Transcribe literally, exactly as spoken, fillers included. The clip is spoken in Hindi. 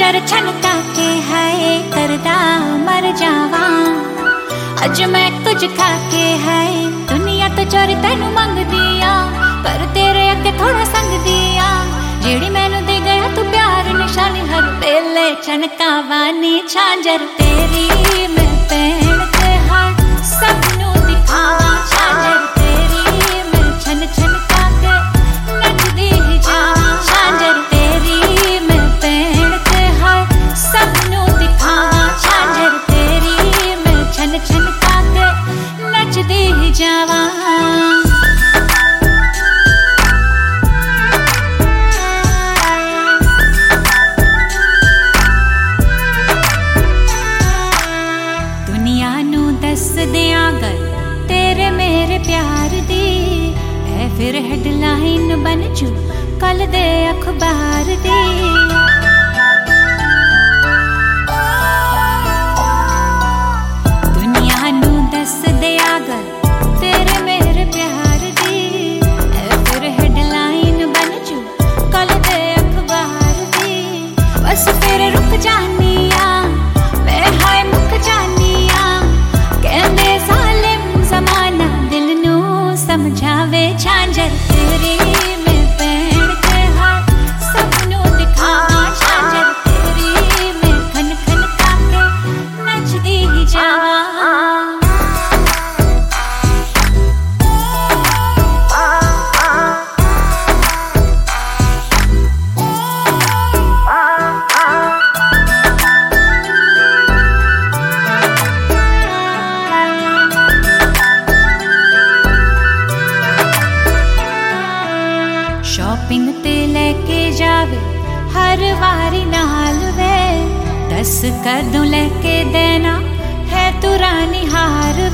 झांझर छनका के है करदा मर जावा। अज मैं कुछ खा के है दुनिया तो चोरी तेनू मंग दिया, पर तेरे अगे थोड़ा संग दिया। जेड़ी मैनू दे गया तू प्यार निशानी हर वेले छनकावानी झांझर तेरी मैं पहन के हर सबनू दिखावा। झांझर तेरी मैं छन छनका के नचदी ही जावा। झांझर तेरी मैं पहन के हर सबनू दिखावा। झांझर तेरी मैं छन छनका के नचदी ही जावा। दस दिया गल तेरे मेरे प्यार दी ऐ फिर हेडलाइन बन चू कल दे अखबार दी। दुनिया नू दस दिया गल तेरे मेरे प्यार दी ऐ फिर हेडलाइन बन चू कल दे अखबार दी। बस तेरे रुक जानिया मैं हाय मुक जानिया, कहंदे जालिम ज़माना दिल नू समझावे। झांझर तेरी मैं पहन के हर सबनू दिखावा। झांझर तेरी मैं खन खन के नचदी ही जावा। शॉपिंग ते लेके जावे हर वारी नाल वे, दस कदों लेके देना है तू रानी हार